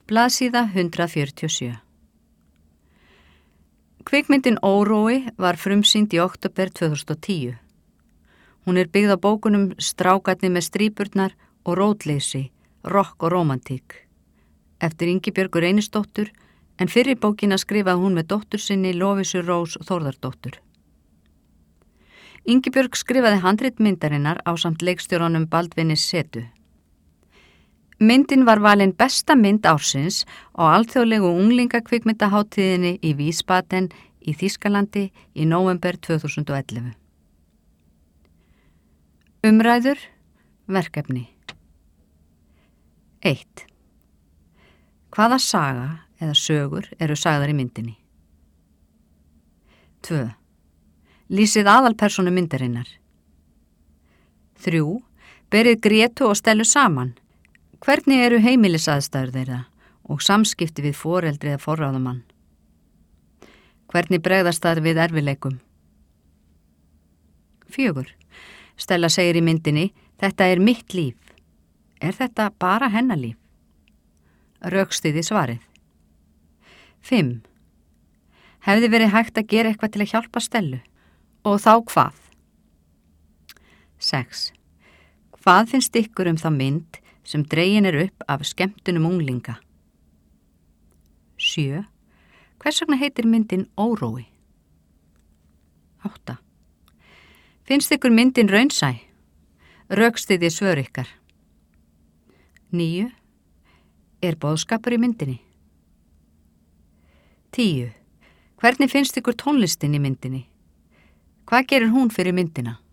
Blaðsíða 147. Kvikmyndin Órói var frumsýnd í október 2010. Hún er byggð á bókunum Strákarnir með strípurnar og Rótleysi, rokk og rómantík, eftir Ingibjörgu Reynisdóttur, en fyrri bókina skrifaði hún með dóttur sinni Lovísu Rós Þórðardóttur. Ingibjörg skrifaði handrit myndarinnar ásamt leikstjóranum Baldvini Setu. Myndin var valin besta mynd ársins á alþjóðlegu unglingakvikmyndaháttíðinni í Wiesbaden í Þýskalandi í nóvember 2011. Umræður, verkefni. 1. Hvaða saga eða sögur eru sagðar í myndinni? 2. Lýsið aðalpersónu myndarinnar. 3. Berið Grétu og Stellu saman. Hvernig eru heimilisaðstæður þeirra og samskipti við foreldri eða forráðamann? Hvernig bregðast það við erfiðleikum? 4. Stella segir í myndinni, þetta er mitt líf. Er þetta bara hennar líf? Rökstyðji svarið. 5. Hefði verið hægt að gera eitthvað til að hjálpa Stellu? Og þá hvað? 6. Hvað finnst ykkur þá mynd sem dregin upp af skemmtunum unglinga? 7. Hvers vegna heitir myndin Órói? 8. Finnst ykkur myndin raunsæ? Rökstyðji svör ykkar. 9. Er boðskapur í myndinni? 10. Hvernig finnst ykkur tónlistin í myndinni? Hvað gerir hún fyrir myndina?